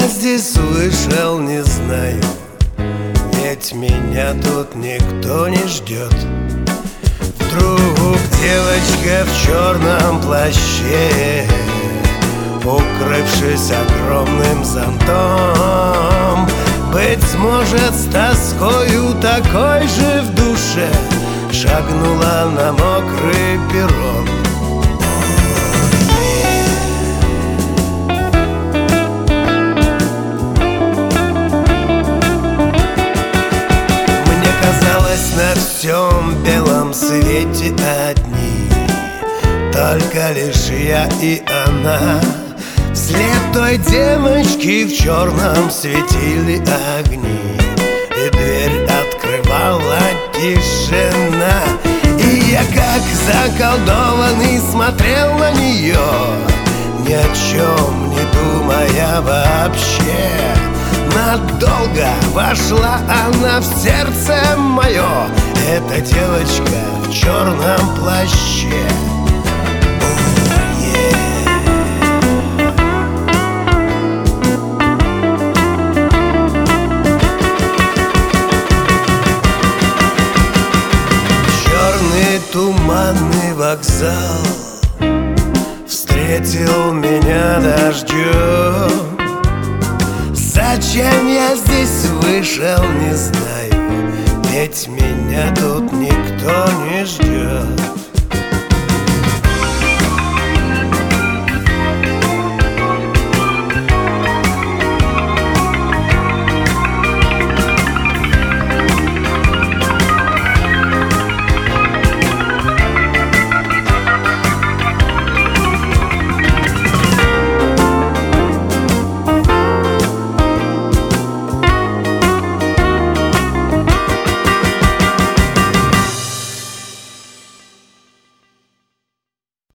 здесь вышел, не знаю, ведь меня тут никто не ждет. Вдруг девочка в черном плаще, укрывшись огромным зонтом, быть может, с тоскою такой же в душе, шагнула на мокрый перрон. Мне казалось, на всем белом свете одни, только лишь я и она. Вслед той девочки в черном светили огни, и дверь открывала тишина. И я, как заколдованный, смотрел на нее, ни о чем не думая вообще. Надолго вошла она в сердце мое, эта девочка в черном плаще. Туманный вокзал встретил меня дождем. Зачем я здесь вышел, не знаю, ведь меня тут никто не ждет.